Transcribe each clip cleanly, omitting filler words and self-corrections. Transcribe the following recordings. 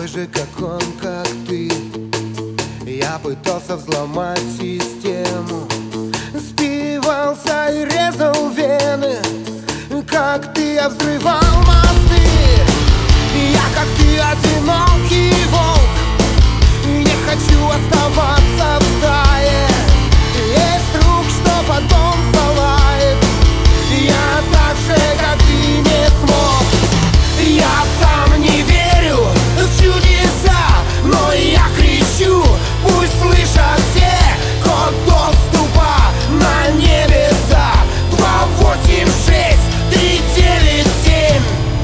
такой же, как он, как ты. Я пытался взломать систему, спивался и резал вены. Как ты, я взрывал мосты. Я, как ты, одинокий волк. Не хочу оставаться в стае. Есть друг, что потом залает. Я так же, как ты, не смог. Я сам не верю в чудеса, но я кричу, пусть слышат все. Код доступа на небеса 286 397.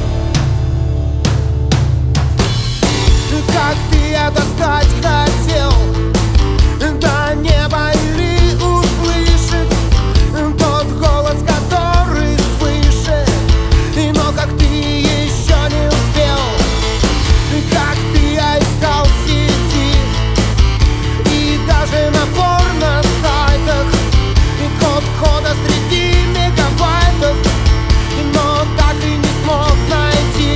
Как ты, я достать хотел до неба или услышать тот голос, который свыше. Но как ты, еще не успел. Как ты, я искал в сети и даже на порно-сайтах код входа среди мегабайтов, но так и не смог найти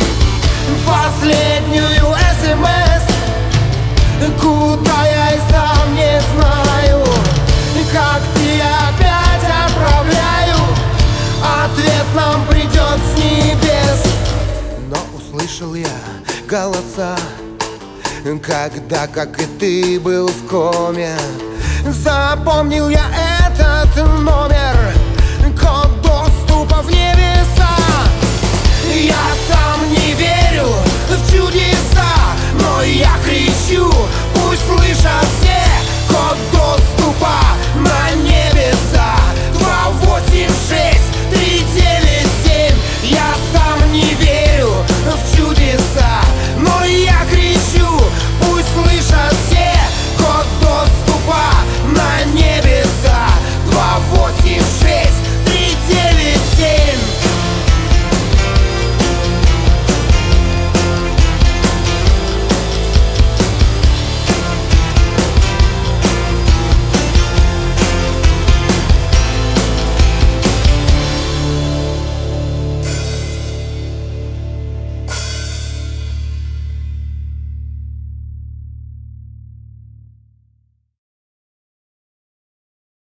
последнюю СМС, куда я и сам не знаю. Как ты, я опять отправляю, ответ нам придет с небес. Но услышал я голоса, когда, как и ты, был в коме. Запомнил я этот номер.